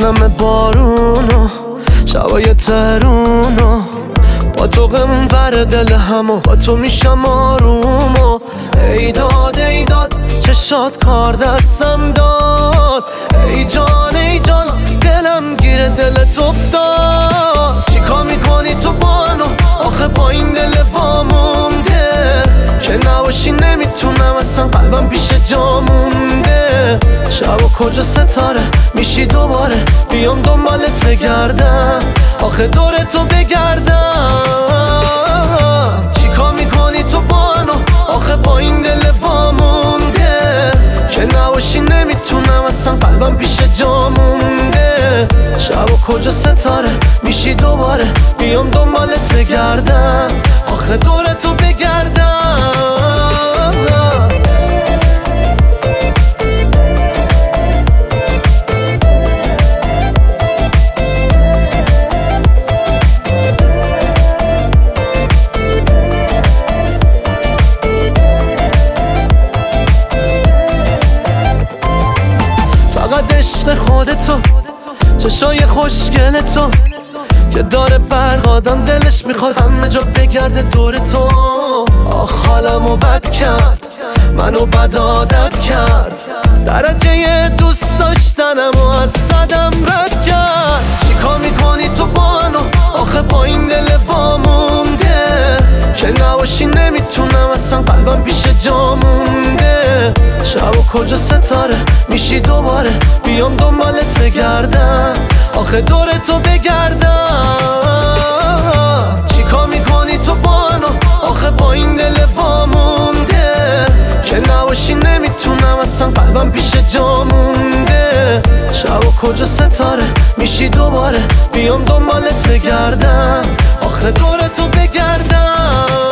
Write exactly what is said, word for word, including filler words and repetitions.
همه بارونو شبای ترونو با تو غمون ور دل همو با تو میشم آرومو ای داد ای داد چشات کار دستم داد ای جان ای جان دلم گیره دلت افتاد چیکار میکنی تو با منو آخه با این دل وامونده که نباشی نمیتونم اصلا قلبم پیش جا مونده شب و کجا ستاره میشی دوباره بیام دنبالت بگردم آخه دور تو بگردم چیکار میکنی تو با منو آخه با این دل وامونده که نباشی نمیتونم اصلا قلبم پیش جا مونده شب و کجا ستاره میشی دوباره بیام دنبالت بگردم آخه دور تو بگردم فقط عشق خودتو چشای خوشگل تو که داره برق آدم دلش میخواد همه جا بگرده دور تو آخ حالمو بد کرد منو بد عادت کرد درجه دوست داشتنمو از صدم رد کرد چیکار میکنی تو با منو آخه با این دل وامونده که نباشی نمیتونم اصلا قلبم پیش جا مونده شب و کجا ستاره میشی دوباره بیام دنبالت بگردم آخه دور تو بگردم چیکار میکنی تو با منو آخه با این دل وامونده که نباشی نمیتونم اصلا قلبم پیش جا مونده شب و کجا ستاره میشی دوباره بیام دنبالت بگردم آخه دور تو بگردم